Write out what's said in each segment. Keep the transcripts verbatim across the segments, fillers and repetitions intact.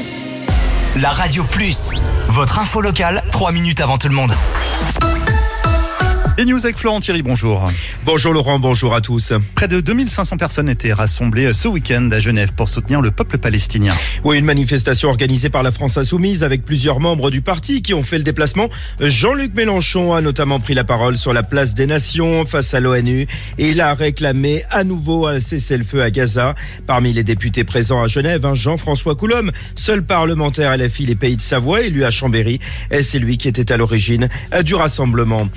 Plus. La Radio Plus, votre info locale, trois minutes avant tout le monde. Les news avec Florent Thierry, bonjour. Bonjour Laurent, bonjour à tous. Près de deux mille cinq cents personnes étaient rassemblées ce week-end à Genève pour soutenir le peuple palestinien. Oui, une manifestation organisée par la France Insoumise avec plusieurs membres du parti qui ont fait le déplacement. Jean-Luc Mélenchon a notamment pris la parole sur la place des Nations face à l'ONU et il a réclamé à nouveau un cessez-le-feu à Gaza. Parmi les députés présents à Genève, Jean-François Coulombe, seul parlementaire L F I les Pays de Savoie, élu à Chambéry, et c'est lui qui était à l'origine du rassemblement.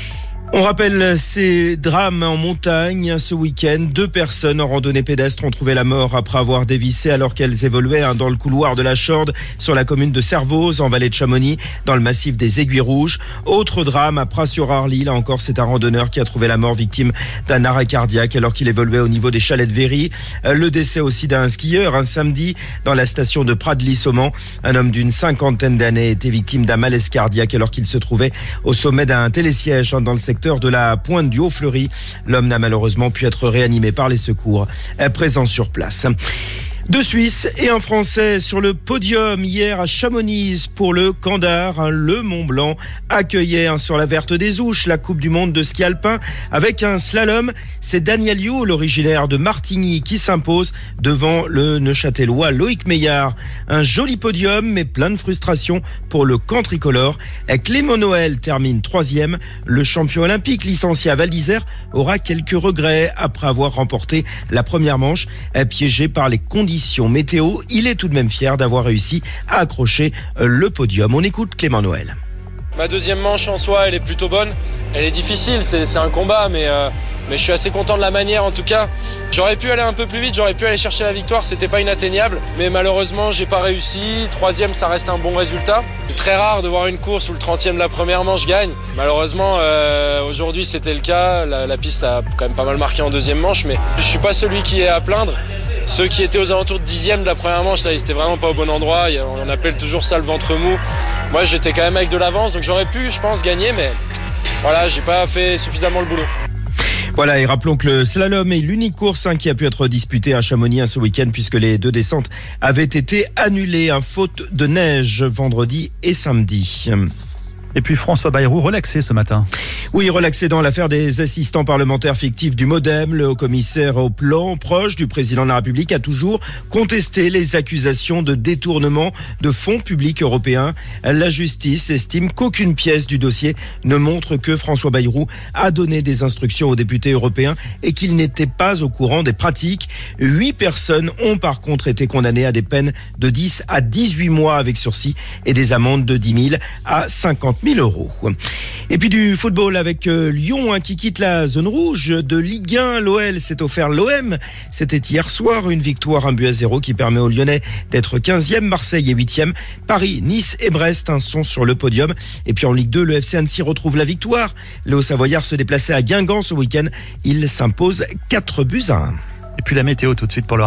On rappelle ces drames en montagne ce week-end. Deux personnes en randonnée pédestre ont trouvé la mort après avoir dévissé alors qu'elles évoluaient dans le couloir de la Chorde sur la commune de Servoz en vallée de Chamonix dans le massif des Aiguilles Rouges. Autre drame à Pras-sur-Arly. Là encore, c'est un randonneur qui a trouvé la mort victime d'un arrêt cardiaque alors qu'il évoluait au niveau des chalets de Véry. Le décès aussi d'un skieur un samedi dans la station de Pradly-Sauman. Un homme d'une cinquantaine d'années était victime d'un malaise cardiaque alors qu'il se trouvait au sommet d'un télésiège dans le secteur de la pointe du Haut-Fleury. L'homme n'a malheureusement pu être réanimé par les secours présents sur place. Deux Suisses et un Français sur le podium hier à Chamonix pour le Kandar. Le Mont Blanc accueillait sur la Verte des Ouches la Coupe du Monde de ski alpin avec un slalom. C'est Daniel Youl, originaire de Martigny, qui s'impose devant le Neuchâtelois Loïc Meillard. Un joli podium mais plein de frustration pour le camp tricolore. Clément Noël termine troisième. Le champion olympique licencié à Val d'Isère aura quelques regrets après avoir remporté la première manche piégé par les conditions météo. Il est tout de même fier d'avoir réussi à accrocher le podium. On écoute Clément Noël. Ma deuxième manche en soi, elle est plutôt bonne. Elle est difficile, c'est, c'est un combat, mais, euh, mais je suis assez content de la manière en tout cas. J'aurais pu aller un peu plus vite, j'aurais pu aller chercher la victoire, c'était pas inatteignable. Mais malheureusement, j'ai pas réussi. Troisième, ça reste un bon résultat. C'est très rare de voir une course où le trentième de la première manche gagne. Malheureusement, euh, aujourd'hui, c'était le cas. La, la piste a quand même pas mal marqué en deuxième manche, mais je suis pas celui qui est à plaindre. Ceux qui étaient aux alentours de dixième de la première manche, là, ils étaient vraiment pas au bon endroit. On appelle toujours ça le ventre mou. Moi, j'étais quand même avec de l'avance, donc j'aurais pu, je pense, gagner, mais voilà, j'ai pas fait suffisamment le boulot. Voilà, et rappelons que le slalom est l'unique course hein, qui a pu être disputée à Chamonix hein, ce week-end puisque les deux descentes avaient été annulées, hein, faute de neige vendredi et samedi. Et puis François Bayrou, relaxé ce matin. Oui, relaxé dans l'affaire des assistants parlementaires fictifs du MoDem. Le haut-commissaire au plan proche du président de la République a toujours contesté les accusations de détournement de fonds publics européens. La justice estime qu'aucune pièce du dossier ne montre que François Bayrou a donné des instructions aux députés européens et qu'il n'était pas au courant des pratiques. Huit personnes ont par contre été condamnées à des peines de dix à dix-huit mois avec sursis et des amendes de dix mille à cinquante mille euros. Et puis du football avec euh, Lyon hein, qui quitte la zone rouge de Ligue un. L'O L s'est offert l'O M. C'était hier soir une victoire un but à zéro qui permet aux Lyonnais d'être quinzième. Marseille est huitième. Paris, Nice et Brest hein, sont sur le podium. Et puis en Ligue deux, le F C Annecy retrouve la victoire. Le Haut-Savoyard se déplaçait à Guingamp ce week-end. Il s'impose quatre buts à un. Et puis la météo tout de suite pour le